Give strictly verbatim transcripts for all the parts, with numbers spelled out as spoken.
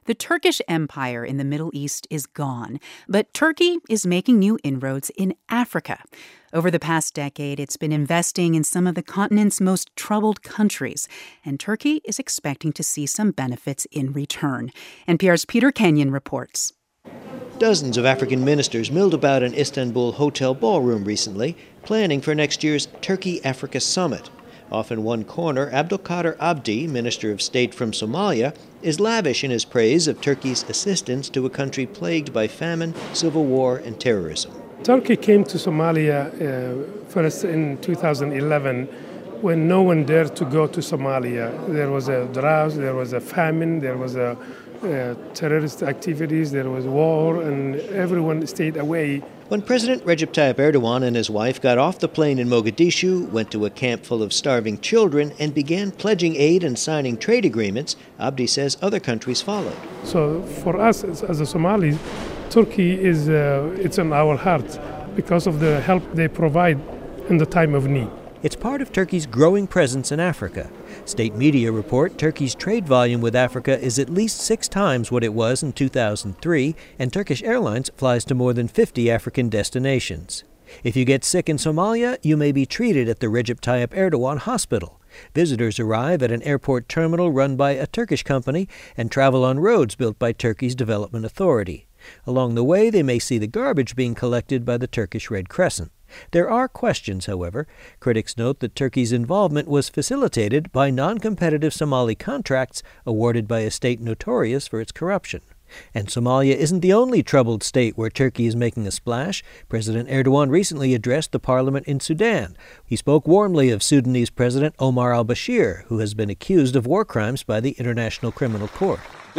The Turkish Empire in the Middle East is gone, but Turkey is making new inroads in Africa. Over the past decade, it's been investing in some of the continent's most troubled countries, and Turkey is expecting to see some benefits in return. N P R's Peter Kenyon reports. Dozens of African ministers milled about an Istanbul hotel ballroom recently, planning for next year's Turkey-Africa Summit. Off in one corner, Abdulkadir Abdi, Minister of State from Somalia, is lavish in his praise of Turkey's assistance to a country plagued by famine, civil war, and terrorism. Turkey came to Somalia uh, first in two thousand eleven when no one dared to go to Somalia. There was a drought, there was a famine, there was a uh, terrorist activities, there was war, and everyone stayed away. When President Recep Tayyip Erdogan and his wife got off the plane in Mogadishu, went to a camp full of starving children, and began pledging aid and signing trade agreements, Abdi says other countries followed. So for us as, as a Somalis, Turkey is uh, it's in our heart because of the help they provide in the time of need. It's part of Turkey's growing presence in Africa. State media report Turkey's trade volume with Africa is at least six times what it was in two thousand three, and Turkish Airlines flies to more than fifty African destinations. If you get sick in Somalia, you may be treated at the Recep Tayyip Erdogan Hospital. Visitors arrive at an airport terminal run by a Turkish company and travel on roads built by Turkey's Development Authority. Along the way, they may see the garbage being collected by the Turkish Red Crescent. There are questions, however. Critics note that Turkey's involvement was facilitated by non-competitive Somali contracts awarded by a state notorious for its corruption. And Somalia isn't the only troubled state where Turkey is making a splash. President Erdogan recently addressed the parliament in Sudan. He spoke warmly of Sudanese President Omar al-Bashir, who has been accused of war crimes by the International Criminal Court.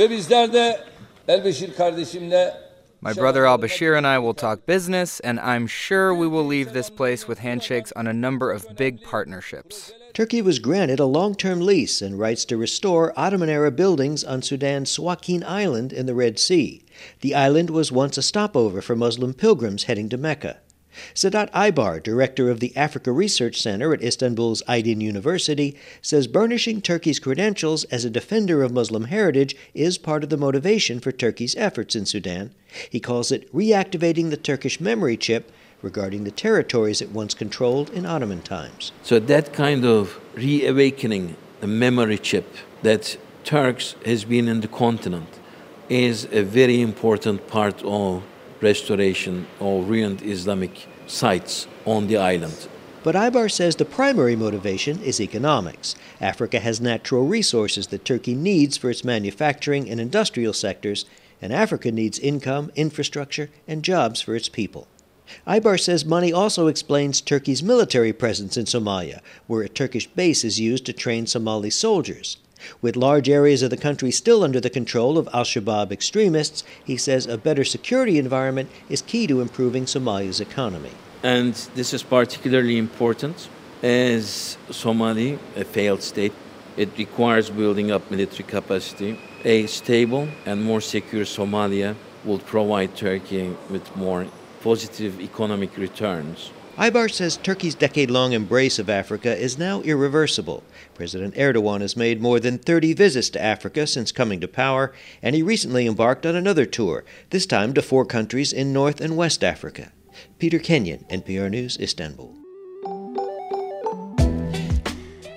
My brother al-Bashir and I will talk business, and I'm sure we will leave this place with handshakes on a number of big partnerships. Turkey was granted a long-term lease and rights to restore Ottoman-era buildings on Sudan's Suakin Island in the Red Sea. The island was once a stopover for Muslim pilgrims heading to Mecca. Sadat Aybar, director of the Africa Research Center at Istanbul's Aydin University, says burnishing Turkey's credentials as a defender of Muslim heritage is part of the motivation for Turkey's efforts in Sudan. He calls it reactivating the Turkish memory chip regarding the territories it once controlled in Ottoman times. So that kind of reawakening the memory chip that Turks has been in the continent is a very important part of restoration of ruined Islamic sites on the island. But Aybar says the primary motivation is economics. Africa has natural resources that Turkey needs for its manufacturing and industrial sectors, and Africa needs income, infrastructure, and jobs for its people. Aybar says money also explains Turkey's military presence in Somalia, where a Turkish base is used to train Somali soldiers. With large areas of the country still under the control of al-Shabaab extremists, he says a better security environment is key to improving Somalia's economy. And this is particularly important as Somalia, a failed state. It requires building up military capacity. A stable and more secure Somalia will provide Turkey with more positive economic returns. Aybar says Turkey's decade-long embrace of Africa is now irreversible. President Erdogan has made more than thirty visits to Africa since coming to power, and he recently embarked on another tour, this time to four countries in North and West Africa. Peter Kenyon, N P R News, Istanbul.